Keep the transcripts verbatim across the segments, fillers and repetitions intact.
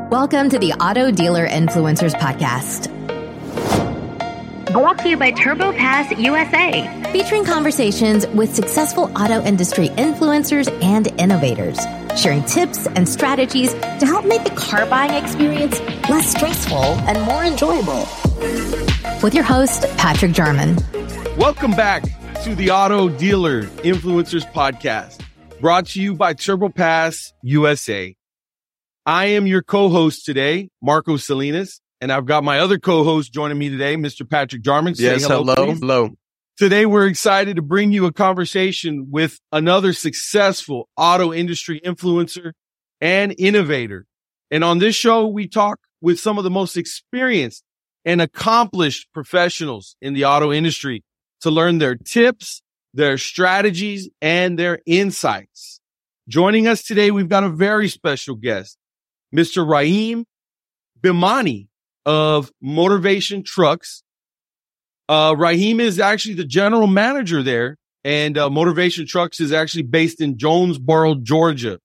Welcome to the Auto Dealer Influencers Podcast. Brought to you by TurboPass U S A. Featuring conversations with successful auto industry influencers and innovators, sharing tips and strategies to help make the car buying experience less stressful and more enjoyable. With your host, Patrick Jarman. Welcome back to the Auto Dealer Influencers Podcast, brought to you by TurboPass U S A. I am your co-host today, Marco Salinas, and I've got my other co-host joining me today, Mister Patrick Jarman. Say yes, hello. Hello. Please. Hello. Today, we're excited to bring you a conversation with another successful auto industry influencer and innovator. And on this show, we talk with some of the most experienced and accomplished professionals in the auto industry to learn their tips, their strategies, and their insights. Joining us today, we've got a very special guest, Mister Rahim Bhimani of Motivation Trucks. Uh, Rahim is actually the general manager there, and uh, Motivation Trucks is actually based in Jonesboro, Georgia.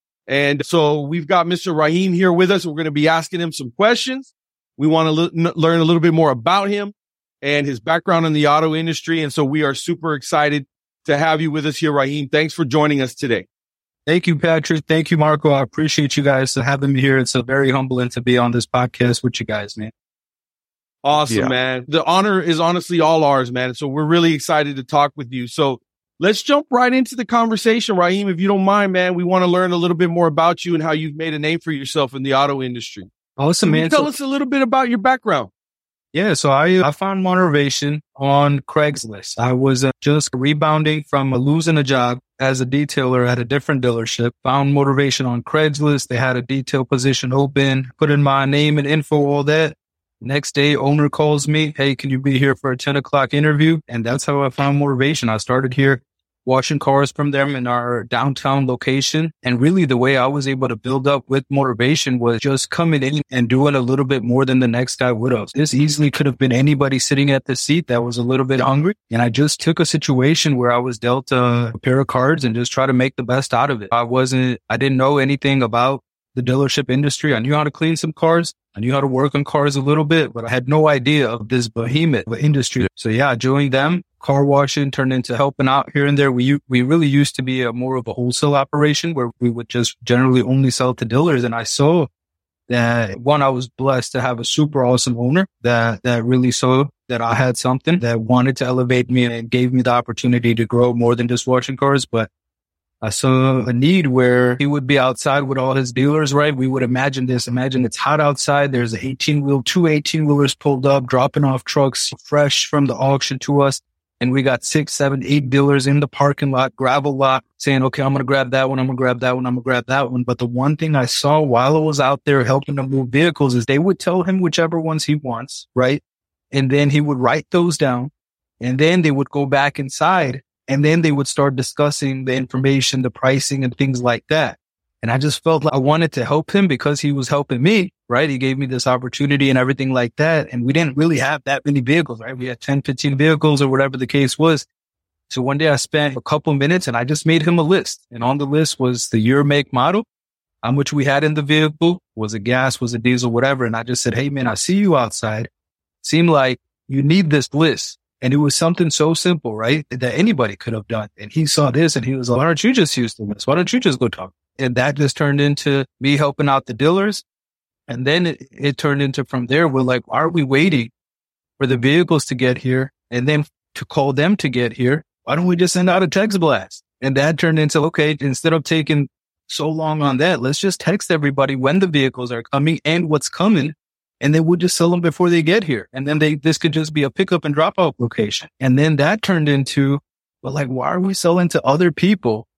And so we've got Mister Rahim here with us. We're going to be asking him some questions. We want to l- learn a little bit more about him and his background in the auto industry. And so we are super excited to have you with us here, Rahim. Thanks for joining us today. Thank you, Patrick. Thank you, Marco. I appreciate you guys having me here. It's a very humbling to be on this podcast with you guys, man. Awesome, yeah. man. The honor is honestly all ours, man. So we're really excited to talk with you. So let's jump right into the conversation, Rahim. If you don't mind, man, we want to learn a little bit more about you and how you've made a name for yourself in the auto industry. Awesome, Can you man. Tell so, us a little bit about your background. Yeah, so I I found Motivation on Craigslist. I was uh, just rebounding from uh, losing a job as a detailer at a different dealership. Found Motivation on Craigslist. They had a detail position open. Put in my name and info, all that. Next day, owner calls me. Hey, can you be here for a ten o'clock interview? And that's how I found Motivation. I started here washing cars from them in our downtown location. And really the way I was able to build up with Motivation was just coming in and doing a little bit more than the next guy would have. This easily could have been anybody sitting at the seat that was a little bit hungry. And I just took a situation where I was dealt a pair of cards and just try to make the best out of it. I wasn't, I didn't know anything about the dealership industry. I knew how to clean some cars. I knew how to work on cars a little bit, but I had no idea of this behemoth of an industry. So yeah, joining them, car washing turned into helping out here and there. We we really used to be a more of a wholesale operation where we would just generally only sell to dealers. And I saw that, one, I was blessed to have a super awesome owner that, that really saw that I had something that wanted to elevate me and gave me the opportunity to grow more than just washing cars. But I saw a need where he would be outside with all his dealers, right? We would imagine this. Imagine it's hot outside. There's an eighteen wheel, two eighteen wheelers pulled up, dropping off trucks fresh from the auction to us. And we got six, seven, eight dealers in the parking lot, gravel lot, saying, okay, I'm going to grab that one. I'm going to grab that one. I'm going to grab that one. But the one thing I saw while I was out there helping them move vehicles is they would tell him whichever ones he wants, right? And then he would write those down. And then they would go back inside. And then they would start discussing the information, the pricing and things like that. And I just felt like I wanted to help him because he was helping me, right? He gave me this opportunity and everything like that. And we didn't really have that many vehicles, right? We had ten, fifteen vehicles or whatever the case was. So one day I spent a couple minutes and I just made him a list. And on the list was the year, make, model, how much we had in the vehicle, was it gas, was it diesel, whatever. And I just said, hey man, I see you outside. Seemed like you need this list. And it was something so simple, right? That anybody could have done. And he saw this and he was like, why don't you just use the list? Why don't you just go talk? And that just turned into me helping out the dealers. And then it, it turned into from there, we're like, why are we waiting for the vehicles to get here and then to call them to get here? Why don't we just send out a text blast? And that turned into, okay, instead of taking so long on that, let's just text everybody when the vehicles are coming and what's coming. And then we'll just sell them before they get here. And then they, this could just be a pickup and drop off location. And then that turned into, well, like, why are we selling to other people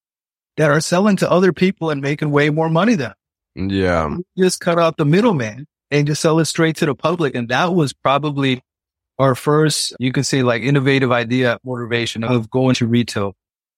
that are selling to other people and making way more money than? Yeah. Just cut out the middleman and just sell it straight to the public. And that was probably our first, you can say like innovative idea, motivation of going to retail.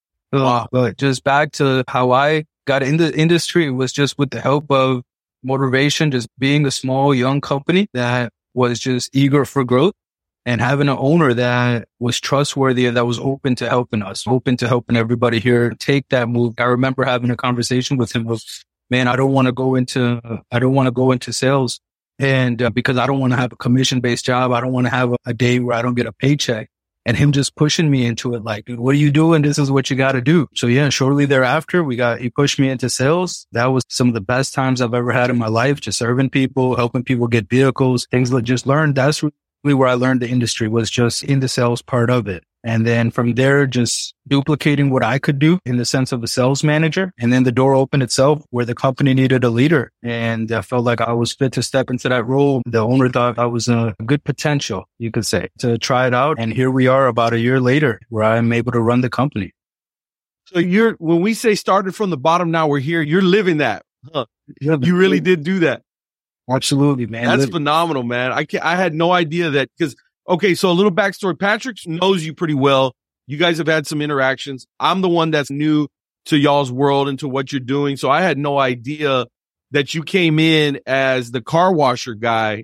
Uh, but just back to how I got in the industry, it was just with the help of Motivation, just being a small, young company that was just eager for growth and having an owner that was trustworthy and that was open to helping us, open to helping everybody here take that move. I remember having a conversation with him of, man, I don't want to go into, I don't want to go into sales. And uh, because I don't want to have a commission-based job, I don't want to have a, a day where I don't get a paycheck. And him just pushing me into it, like, dude, what are you doing? This is what you got to do. So yeah, shortly thereafter, we got, he pushed me into sales. That was some of the best times I've ever had in my life, just serving people, helping people get vehicles, things that just learned. That's really where I learned the industry, was just in the sales part of it. And then from there, just duplicating what I could do in the sense of a sales manager. And then the door opened itself where the company needed a leader. And I felt like I was fit to step into that role. The owner thought I was a good potential, you could say, to try it out. And here we are about a year later where I'm able to run the company. So you're, when we say started from the bottom, now we're here, you're living that. Huh? Yeah, you really did do that. Absolutely, man. That's Living. phenomenal, man. I can't, I had no idea that, because okay, so a little backstory. Patrick knows you pretty well. You guys have had some interactions. I'm the one that's new to y'all's world and to what you're doing. So I had no idea that you came in as the car washer guy.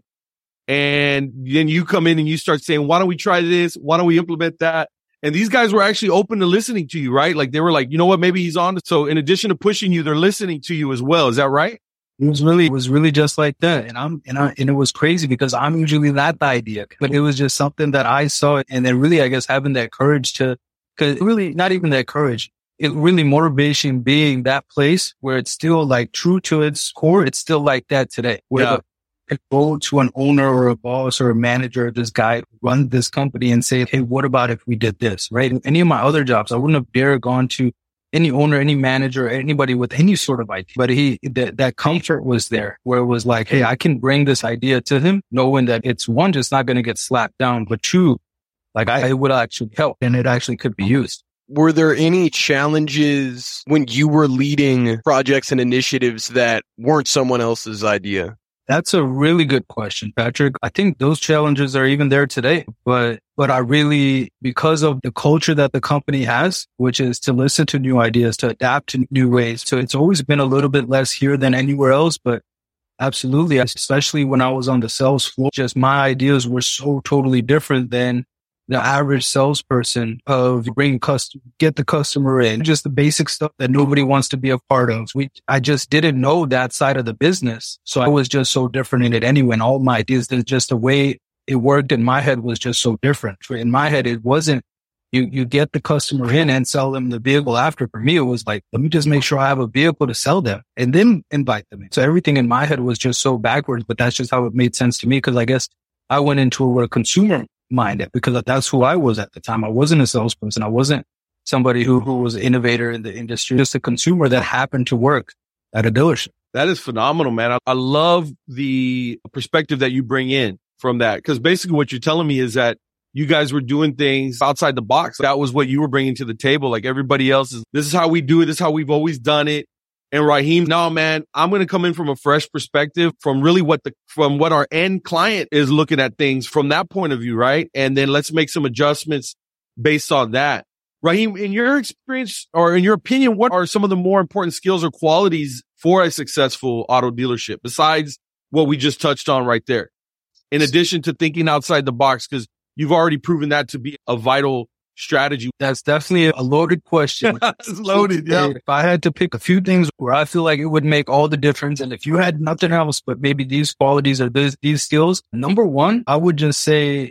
And then you come in and you start saying, why don't we try this? Why don't we implement that? And these guys were actually open to listening to you, right? Like they were like, you know what? Maybe he's on. So in addition to pushing you, they're listening to you as well. Is that right? It was really, it was really just like that. And I'm, and I, and it was crazy because I'm usually not the idea, but it was just something that I saw. And then really, I guess, having that courage to, cause really not even that courage, it really motivation being that place where it's still like true to its core. It's still like that today. Where yeah. I go to an owner or a boss or a manager, this guy run this company and say, hey, what about if we did this? Right. In any of my other jobs, I wouldn't have dared gone to any owner, any manager, anybody with any sort of idea. But he, that, that comfort was there where it was like, hey, I can bring this idea to him, knowing that it's one, just not going to get slapped down, but two, like I, it would actually help and it actually could be used. Were there any challenges when you were leading projects and initiatives that weren't someone else's idea? That's a really good question, Patrick. I think those challenges are even there today, but, but I really, because of the culture that the company has, which is to listen to new ideas, to adapt to new ways. So it's always been a little bit less here than anywhere else, but absolutely, especially when I was on the sales floor, just my ideas were so totally different than the average salesperson of bring custom, get the customer in, just the basic stuff that nobody wants to be a part of. We, I just didn't know that side of the business. So I was just so different in it anyway. And all my ideas, just the way it worked in my head was just so different. In my head, it wasn't you, you get the customer in and sell them the vehicle after. For me, it was like, let me just make sure I have a vehicle to sell them and then invite them in. So everything in my head was just so backwards, but that's just how it made sense to me. Cause I guess I went into it with a consumer minded because that's who I was at the time. I wasn't a salesperson. I wasn't somebody who, who was an innovator in the industry, just a consumer that happened to work at a dealership. That is phenomenal, man. I, I love the perspective that you bring in from that. Cause basically what you're telling me is that you guys were doing things outside the box. That was what you were bringing to the table. Like everybody else is, this is how we do it. This is how we've always done it. And Raheem, no, man, I'm going to come in from a fresh perspective from really what the, from what our end client is looking at things from that point of view, right? And then let's make some adjustments based on that. Raheem, in your experience or in your opinion, what are some of the more important skills or qualities for a successful auto dealership besides what we just touched on right there? In addition to thinking outside the box, because you've already proven that to be a vital strategy. That's definitely a loaded question. It's loaded. Yeah. If I had to pick a few things where I feel like it would make all the difference, and if you had nothing else, but maybe these qualities or these, these skills, number one, I would just say,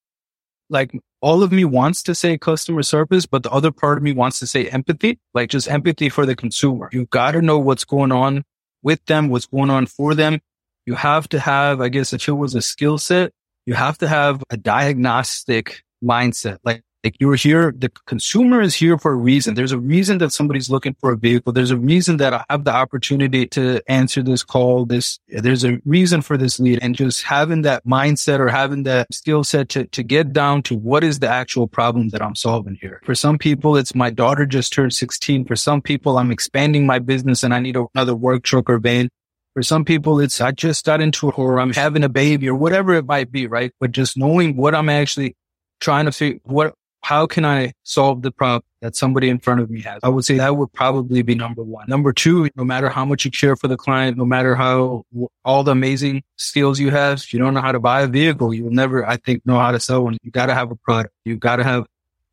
like, all of me wants to say customer service, but the other part of me wants to say empathy, like just empathy for the consumer. You got to know what's going on with them, what's going on for them. You have to have, I guess, if it was a skill set, you have to have a diagnostic mindset. Like, Like you're here, the consumer is here for a reason. There's a reason that somebody's looking for a vehicle. There's a reason that I have the opportunity to answer this call. This, there's a reason for this lead, and just having that mindset or having that skill set to, to get down to what is the actual problem that I'm solving here. For some people, it's my daughter just turned sixteen. For some people, I'm expanding my business and I need another work truck or van. For some people, it's I just got into it or I'm having a baby or whatever it might be, right? But just knowing what I'm actually trying to figure, what, how can I solve the problem that somebody in front of me has? I would say that would probably be number one. Number two, no matter how much you care for the client, no matter how all the amazing skills you have, if you don't know how to buy a vehicle, you will never, I think, know how to sell one. You got to have a product. You got to have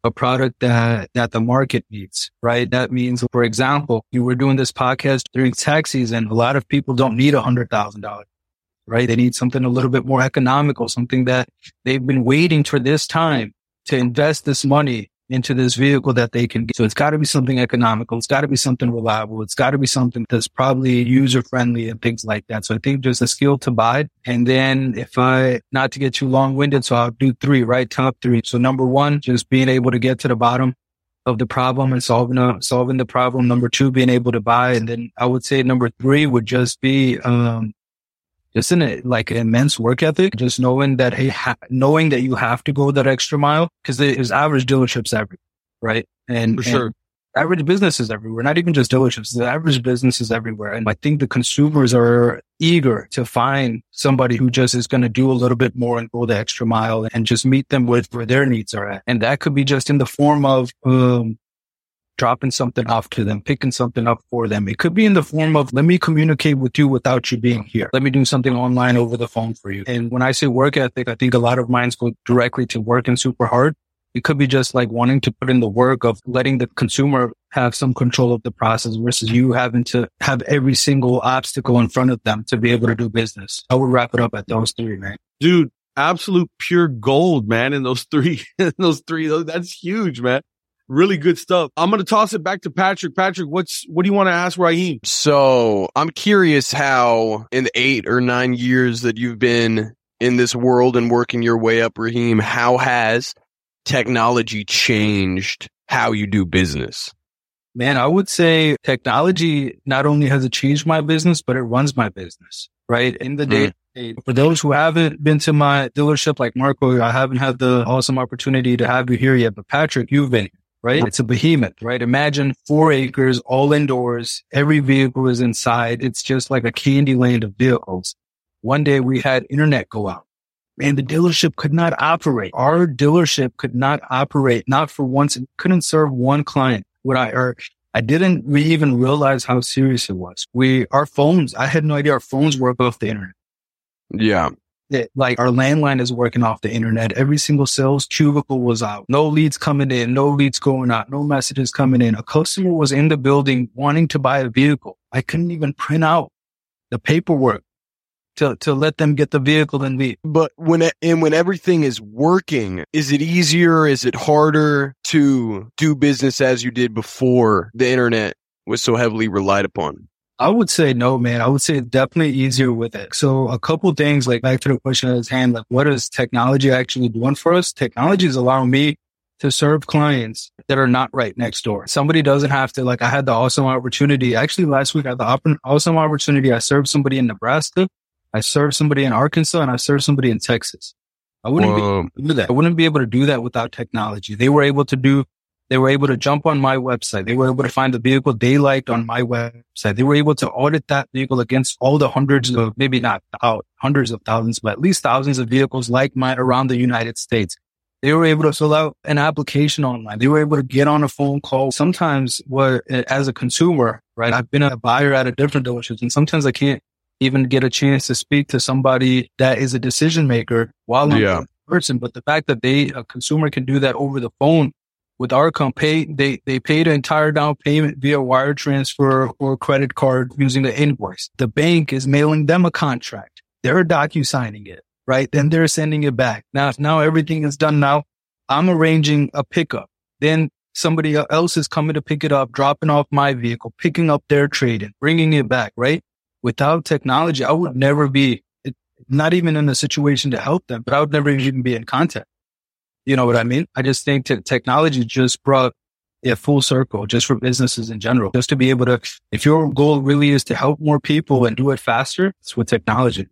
a product that, that the market needs, right? That means, for example, you were doing this podcast during tax season. A lot of people don't need a hundred thousand dollars, right? They need something a little bit more economical, something that they've been waiting for this time to invest this money into this vehicle that they can get. So it's got to be something economical. It's got to be something reliable. It's got to be something that's probably user friendly and things like that. So I think there's a skill to buy. And then if I, not to get too long winded, so I'll do three, right? Top three. So number one, just being able to get to the bottom of the problem and solving, a, solving the problem. Number two, being able to buy. And then I would say number three would just be, um, just in a, like an immense work ethic, just knowing that, hey, ha- knowing that you have to go that extra mile, because there's average dealerships everywhere, right? And, For sure. and average businesses everywhere, not even just dealerships, the average businesses everywhere. And I think the consumers are eager to find somebody who just is going to do a little bit more and go the extra mile and just meet them with where their needs are at. And that could be just in the form of, um, dropping something off to them, picking something up for them. It could be in the form of, let me communicate with you without you being here. Let me do something online over the phone for you. And when I say work ethic, I think a lot of minds go directly to working super hard. It could be just like wanting to put in the work of letting the consumer have some control of the process versus you having to have every single obstacle in front of them to be able to do business. I would wrap it up at those three, man. Dude, absolute pure gold, man. In those three, in those three, those, that's huge, man. Really good stuff. I'm going to toss it back to Patrick. Patrick, what's, what do you want to ask Raheem? So I'm curious how in the eight or nine years that you've been in this world and working your way up, Raheem, how has technology changed how you do business? Man, I would say technology not only has it changed my business, but it runs my business, right? In the day, mm. for those who haven't been to my dealership like Marco, I haven't had the awesome opportunity to have you here yet, but Patrick, you've been here. Right? It's a behemoth, right? Imagine four acres, all indoors. Every vehicle is inside. It's just like a candy land of vehicles. One day we had internet go out and the dealership could not operate. Our dealership could not operate, not for once. It couldn't serve one client. What I heard, I didn't we even realize how serious it was. We, our phones, I had no idea our phones work off the internet. Yeah. It, like our landline is working off the internet. Every single sales cubicle was out. No leads coming in, no leads going out, no messages coming in. A customer was in the building wanting to buy a vehicle. I couldn't even print out the paperwork to, to let them get the vehicle and leave. But when, it, and when everything is working, is it easier? Is it harder to do business as you did before the internet was so heavily relied upon? I would say no, man. I would say it's definitely easier with it. So a couple things, like back to the question at his hand, like what is technology actually doing for us? Technology is allowing me to serve clients that are not right next door. Somebody doesn't have to, like I had the awesome opportunity. Actually, last week I had the op- awesome opportunity. I served somebody in Nebraska. I served somebody in Arkansas and I served somebody in Texas. I wouldn't Whoa. be able to do that. I wouldn't be able to do that without technology. They were able to do They were able to jump on my website. They were able to find the vehicle they liked on my website. They were able to audit that vehicle against all the hundreds of, maybe not out, hundreds of thousands, but at least thousands of vehicles like mine around the United States. They were able to fill out an application online. They were able to get on a phone call. Sometimes what, as a consumer, right, I've been a buyer at a different dealership, and sometimes I can't even get a chance to speak to somebody that is a decision maker while I'm yeah. in person. But the fact that they, a consumer can do that over the phone, with our company, they, they pay the entire down payment via wire transfer or credit card using the invoice. The bank is mailing them a contract. They're docu-signing it, right? Then they're sending it back. Now, now everything is done now. I'm arranging a pickup. Then somebody else is coming to pick it up, dropping off my vehicle, picking up their trade-in, bringing it back, right? Without technology, I would never be, not even in a situation to help them, but I would never even be in contact. You know what I mean? I just think that technology just brought a full circle just for businesses in general, just to be able to, if your goal really is to help more people and do it faster, it's with technology.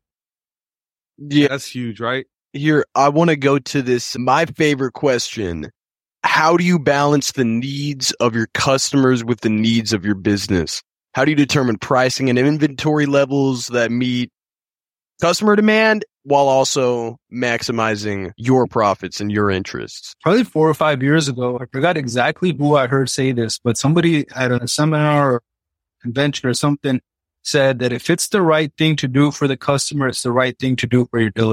Yeah, that's huge, right? Here, I want to go to this, my favorite question. How do you balance the needs of your customers with the needs of your business? How do you determine pricing and inventory levels that meet customer demand while also maximizing your profits and your interests? Probably four or five years ago, I forgot exactly who I heard say this, but somebody at a seminar or convention or something said that if it's the right thing to do for the customer, it's the right thing to do for your dealership.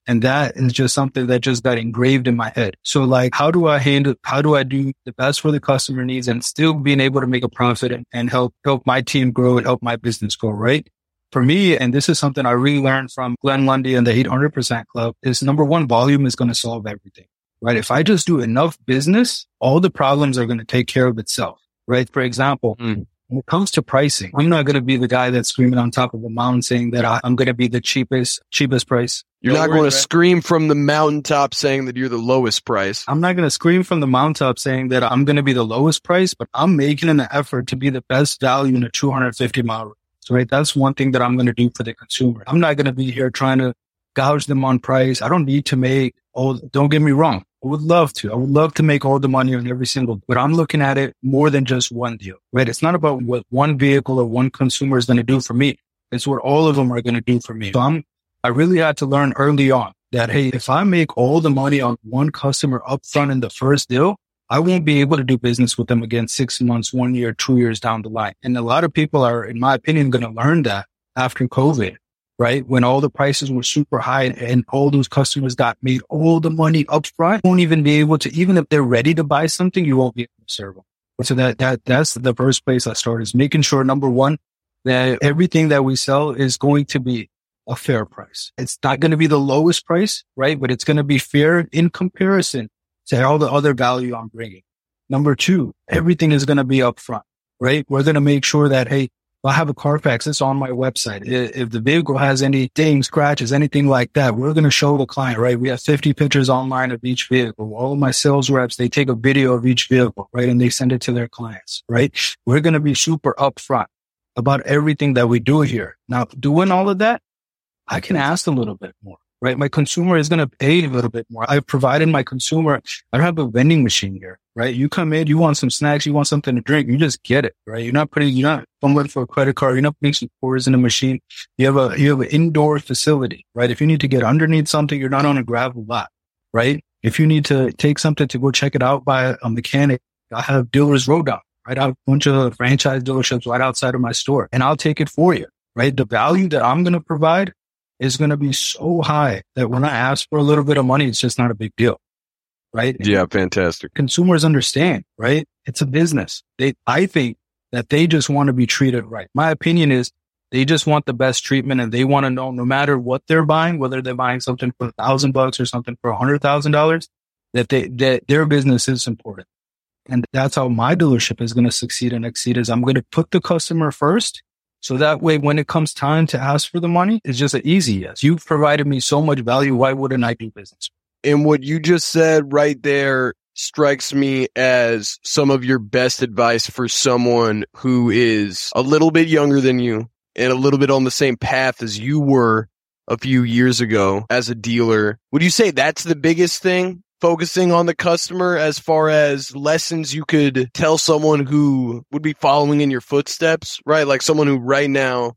And that is just something that just got engraved in my head. So like, how do I handle, how do I do the best for the customer needs and still being able to make a profit and, and help, help my team grow and help my business grow, right? For me, and this is something I really learned from Glenn Lundy and the eight hundred percent Club, is number one, volume is going to solve everything, right? If I just do enough business, all the problems are going to take care of itself, right? For example, mm. when it comes to pricing, I'm not going to be the guy that's screaming on top of a mountain saying that I, I'm going to be the cheapest, cheapest price. You're not going to scream from the mountaintop saying that you're the lowest price. I'm not going to scream from the mountaintop saying that I'm going to be the lowest price, but I'm making an effort to be the best value in a two hundred fifty mile radius, right? That's one thing that I'm going to do for the consumer. I'm not going to be here trying to gouge them on price. I don't need to make all, don't get me wrong. I would love to. I would love to make all the money on every single, but I'm looking at it more than just one deal, right? It's not about what one vehicle or one consumer is going to do for me. It's what all of them are going to do for me. So I'm, I really had to learn early on that, hey, if I make all the money on one customer upfront in the first deal, I won't be able to do business with them again six months, one year, two years down the line. And a lot of people are, in my opinion, going to learn that after COVID, right? When all the prices were super high and all those customers got made all the money upfront, won't even be able to, even if they're ready to buy something, you won't be able to serve them. So that, that, that's the first place I started, is making sure, number one, that everything that we sell is going to be a fair price. It's not going to be the lowest price, right? But it's going to be fair in comparison to all the other value I'm bringing. Number two, everything is going to be upfront, right? We're going to make sure that, hey, if I have a Carfax, it's on my website. If the vehicle has any dings, scratches, anything like that, we're going to show the client, right? We have fifty pictures online of each vehicle. All of my sales reps, they take a video of each vehicle, right? And they send it to their clients, right? We're going to be super upfront about everything that we do here. Now, doing all of that, I can ask a little bit more, right? My consumer is going to pay a little bit more. I've provided my consumer, I don't have a vending machine here, right? You come in, you want some snacks, you want something to drink, you just get it, right? You're not putting, you're not fumbling for a credit card, you're not putting some quarters in the machine. You have a, you have an indoor facility, right? If you need to get underneath something, you're not on a gravel lot, right? If you need to take something to go check it out by a mechanic, I have dealers road down, right? I have a bunch of franchise dealerships right outside of my store, and I'll take it for you, right? The value that I'm going to provide is going to be so high that when I ask for a little bit of money, it's just not a big deal, right? Yeah, fantastic. Consumers understand, right? It's a business. They, I think that they just want to be treated right. My opinion is they just want the best treatment, and they want to know, no matter what they're buying, whether they're buying something for a thousand bucks or something for a hundred thousand dollars, that they, that their business is important. And that's how my dealership is going to succeed and exceed, is I'm going to put the customer first. So that way, when it comes time to ask for the money, it's just an easy yes. You've provided me so much value. Why wouldn't I do business? And what you just said right there strikes me as some of your best advice for someone who is a little bit younger than you and a little bit on the same path as you were a few years ago as a dealer. Would you say that's the biggest thing? Focusing on the customer, as far as lessons you could tell someone who would be following in your footsteps, right? Like someone who right now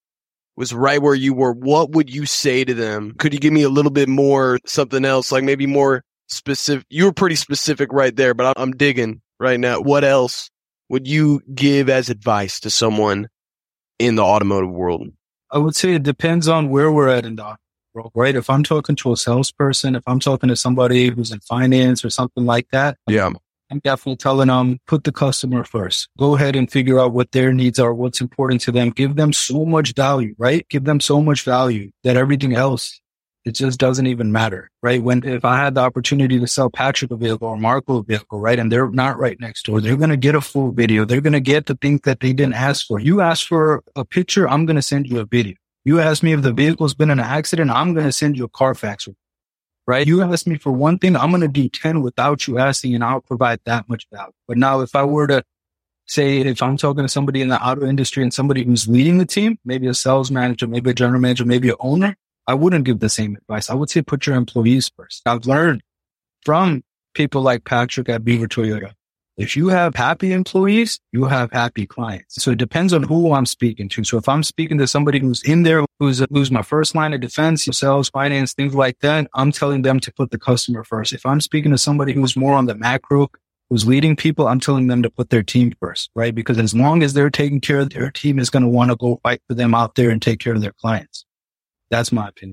was right where you were. What would you say to them? Could you give me a little bit more, something else, like maybe more specific? You were pretty specific right there, but I'm digging right now. What else would you give as advice to someone in the automotive world? I would say it depends on where we're at in the automotive world, right? If I'm talking to a salesperson, if I'm talking to somebody who's in finance or something like that, yeah, I'm definitely telling them, put the customer first. Go ahead and figure out what their needs are, what's important to them. Give them so much value, right? Give them so much value that everything else, it just doesn't even matter, right? When, if I had the opportunity to sell Patrick a vehicle or Marco a vehicle, right? And they're not right next door, they're going to get a full video. They're going to get the things that they didn't ask for. You asked for a picture, I'm going to send you a video. You asked me if the vehicle's been in an accident, I'm going to send you a Carfax, right? You asked me for one thing, I'm going to do ten without you asking, and I'll provide that much value. But now if I were to say, if I'm talking to somebody in the auto industry and somebody who's leading the team, maybe a sales manager, maybe a general manager, maybe an owner, I wouldn't give the same advice. I would say put your employees first. I've learned from people like Patrick at Beaver Toyota, if you have happy employees, you have happy clients. So it depends on who I'm speaking to. So if I'm speaking to somebody who's in there, who's, who's my first line of defense, sales, finance, things like that, I'm telling them to put the customer first. If I'm speaking to somebody who's more on the macro, who's leading people, I'm telling them to put their team first, right? Because as long as they're taking care of their team, is going to want to go fight for them out there and take care of their clients. That's my opinion.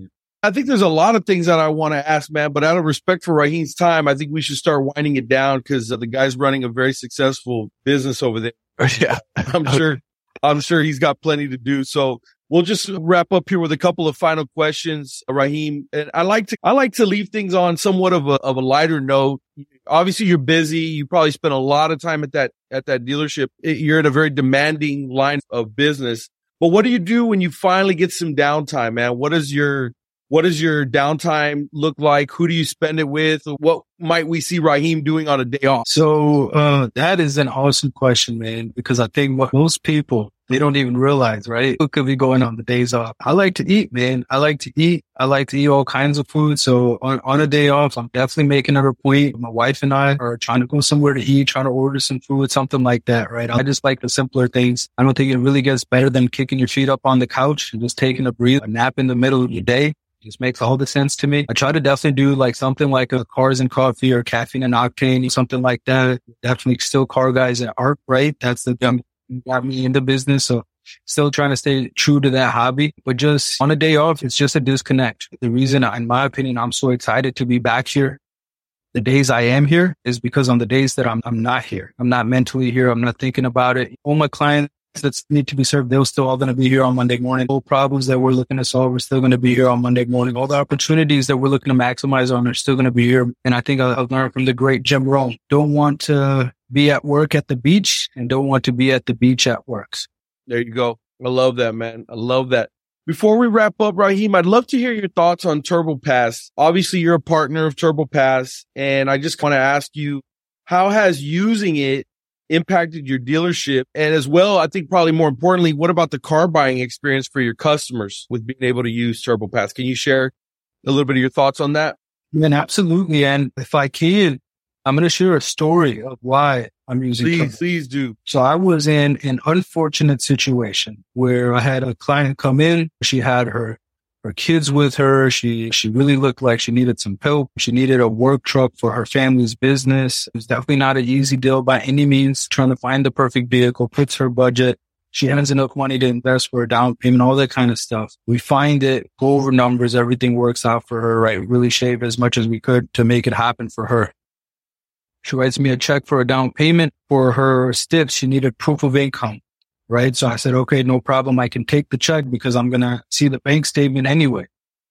I think there's a lot of things that I want to ask, man, but out of respect for Raheem's time, I think we should start winding it down because the guy's running a very successful business over there. Yeah. I'm sure, I'm sure he's got plenty to do. So we'll just wrap up here with a couple of final questions, Raheem. And I like to, I like to leave things on somewhat of a, of a lighter note. Obviously you're busy. You probably spend a lot of time at that, at that dealership. You're in a very demanding line of business, but what do you do when you finally get some downtime, man? What is your, what does your downtime look like? Who do you spend it with? What might we see Raheem doing on a day off? So, uh, that is an awesome question, man, because I think what most people, they don't even realize, right? What could be going on the days off? I like to eat, man. I like to eat. I like to eat all kinds of food. So on, on a day off, I'm definitely making it a point. My wife and I are trying to go somewhere to eat, trying to order some food, something like that, right? I just like the simpler things. I don't think it really gets better than kicking your feet up on the couch and just taking a breathe, a nap in the middle of your day. Just makes all the sense to me. I try to definitely do like something like a Cars and Coffee or Caffeine and Octane, something like that. Definitely still car guys at art, right? That's the um, got me in the business. So still trying to stay true to that hobby, but just on a day off, it's just a disconnect. The reason, in my opinion, I'm so excited to be back here, the days I am here, is because on the days that I'm, I'm not here, I'm not mentally here. I'm not thinking about it. All my clients that need to be served, they're still all going to be here on Monday morning. All problems that we're looking to solve are still going to be here on Monday morning. All the opportunities that we're looking to maximize on are still going to be here. And I think I've learned from the great Jim Rohn, don't want to be at work at the beach and don't want to be at the beach at works. There you go. I love that, man. I love that. Before we wrap up, Raheem, I'd love to hear your thoughts on TurboPass. Obviously, you're a partner of TurboPass, and I just want to ask you, how has using it impacted your dealership? And as well, I think probably more importantly, what about the car buying experience for your customers with being able to use TurboPass? Can you share a little bit of your thoughts on that? Yeah, absolutely. And if I can, I'm going to share a story of why I'm using Please, Turbo. please do. So I was in an unfortunate situation where I had a client come in. She had her her kids with her. She she really looked like she needed some help. She needed a work truck for her family's business. It was definitely not an easy deal by any means. Trying to find the perfect vehicle, fits her budget. She has enough money to invest for a down payment, all that kind of stuff. We find it, go over numbers, everything works out for her, right? Really shave as much as we could to make it happen for her. She writes me a check for a down payment. For her steps, she needed proof of income, right? So I said, okay, no problem. I can take the check because I'm going to see the bank statement anyway.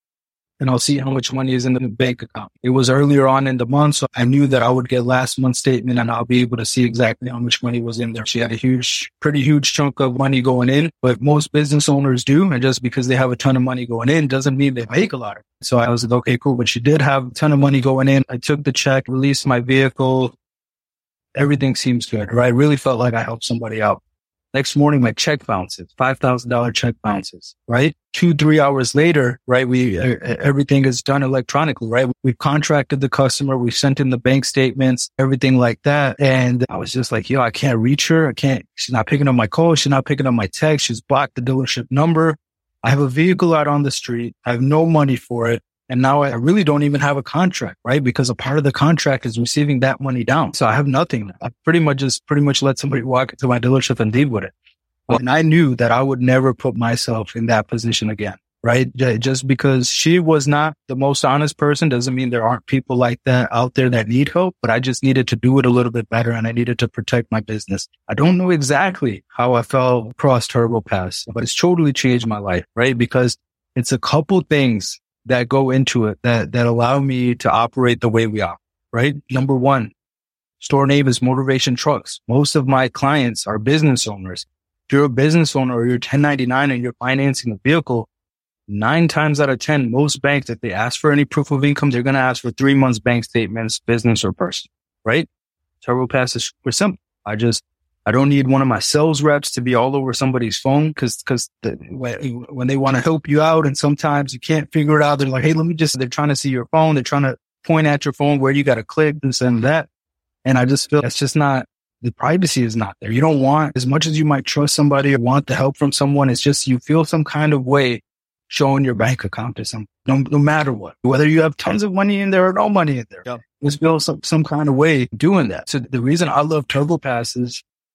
And I'll see how much money is in the bank account. It was earlier on in the month, so I knew that I would get last month's statement and I'll be able to see exactly how much money was in there. She had a huge, pretty huge chunk of money going in, but most business owners do. And just because they have a ton of money going in doesn't mean they make a lot of it. So I was like, okay, cool. But she did have a ton of money going in. I took the check, released my vehicle. Everything seems good, right? I really felt like I helped somebody out. Next morning, my check bounces, five thousand dollars check bounces, right? Two, three hours later, right? We, uh, everything is done electronically, right? We've contracted the customer. We sent in the bank statements, everything like that. And I was just like, yo, I can't reach her. I can't, she's not picking up my call. She's not picking up my text. She's blocked the dealership number. I have a vehicle out on the street. I have no money for it. And now I really don't even have a contract, right? Because a part of the contract is receiving that money down. So I have nothing. I pretty much just pretty much let somebody walk into my dealership and deal with it. And I knew that I would never put myself in that position again, right? Just because she was not the most honest person doesn't mean there aren't people like that out there that need help, but I just needed to do it a little bit better and I needed to protect my business. I don't know exactly how I fell across TurboPass, but it's totally changed my life, right? Because it's a couple things that go into it that, that allow me to operate the way we are, right? Number one, store name is Motivation Trucks. Most of my clients are business owners. If you're a business owner or you're ten ninety-nine and you're financing a vehicle, nine times out of ten, most banks, if they ask for any proof of income, they're going to ask for three months bank statements, business or personal, right? TurboPass is super simple. I just, I don't need one of my sales reps to be all over somebody's phone because, because the, when they want to help you out and sometimes you can't figure it out, they're like, hey, let me just, they're trying to see your phone. They're trying to point at your phone where you got to click this and that. And I just feel that's just not, the privacy is not there. You don't want, as much as you might trust somebody or want the help from someone, it's just you feel some kind of way showing your bank account to some, no, no matter what, whether you have tons of money in there or no money in there. Yep. Just feel some, some kind of way doing that. So the reason I love TurboPass is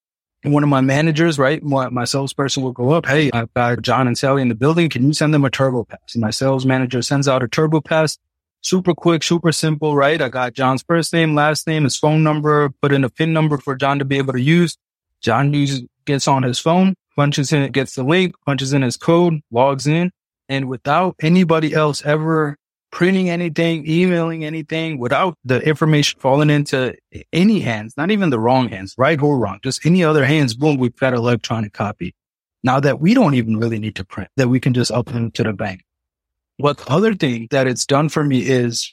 And one of my managers, right, my, my salesperson will go up, hey, I've got John and Sally in the building. Can you send them a Turbo Pass? And my sales manager sends out a Turbo Pass. Super quick, super simple, right? I got John's first name, last name, his phone number, put in a PIN number for John to be able to use. John uses, gets on his phone, punches in, gets the link, punches in his code, logs in. And without anybody else ever printing anything, emailing anything, without the information falling into any hands, not even the wrong hands, right or wrong, just any other hands, boom, we've got an electronic copy. Now that we don't even really need to print, that we can just upload to the bank. What the other thing that it's done for me is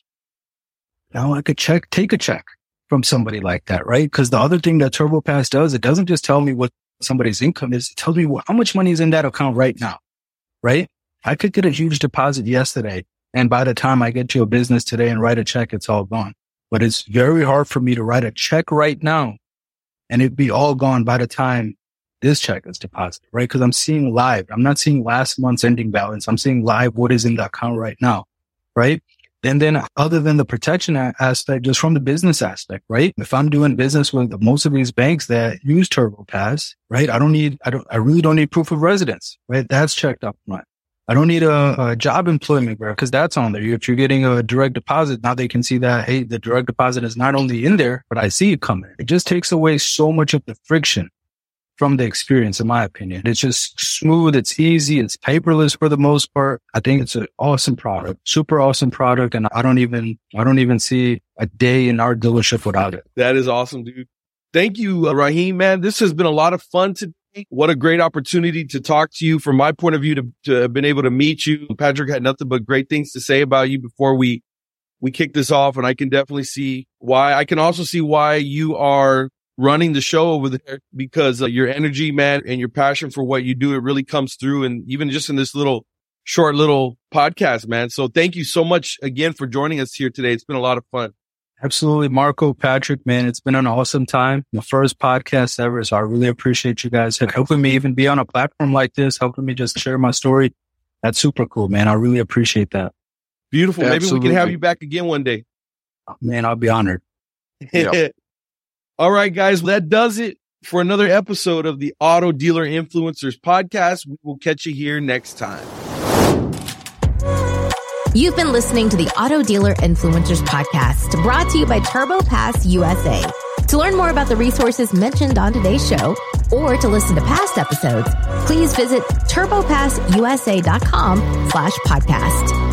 now I could check, take a check from somebody like that, right? Because the other thing that TurboPass does, it doesn't just tell me what somebody's income is. It tells me how much money is in that account right now, right? I could get a huge deposit yesterday, and by the time I get to a business today and write a check, it's all gone. But it's very hard for me to write a check right now and it'd be all gone by the time this check is deposited, right? Because I'm seeing live. I'm not seeing last month's ending balance. I'm seeing live what is in the account right now, right? And then other than the protection aspect, just from the business aspect, right? If I'm doing business with most of these banks that use TurboPass, right? I don't need, I don't, I really don't need proof of residence, right? That's checked up front. I don't need a, a job employment because that's on there. If you're getting a direct deposit, now they can see that, hey, the direct deposit is not only in there, but I see it coming. It just takes away so much of the friction from the experience, in my opinion. It's just smooth. It's easy. It's paperless for the most part. I think it's an awesome product, super awesome product. And I don't even, I don't even see a day in our dealership without it. That is awesome, dude. Thank you, uh, Raheem, man. This has been a lot of fun today. What a great opportunity to talk to you. From my point of view, to, to have been able to meet you. Patrick had nothing but great things to say about you before we, we kick this off. And I can definitely see why. I can also see why you are running the show over there, because uh, your energy, man, and your passion for what you do, it really comes through. And even just in this little short little podcast, man. So thank you so much again for joining us here today. It's been a lot of fun. Absolutely. Marco, Patrick, man, it's been an awesome time. The first podcast ever. So I really appreciate you guys helping me even be on a platform like this, helping me just share my story. That's super cool, man. I really appreciate that. Beautiful. Absolutely. Maybe we can have you back again one day. Oh, man, I'll be honored. Yep. All right, guys, that does it for another episode of the Auto Dealer Influencers podcast. We will catch you here next time. You've been listening to the Auto Dealer Influencers podcast, brought to you by TurboPass U S A. To learn more about the resources mentioned on today's show, or to listen to past episodes, please visit turbopass u s a dot com slash podcast.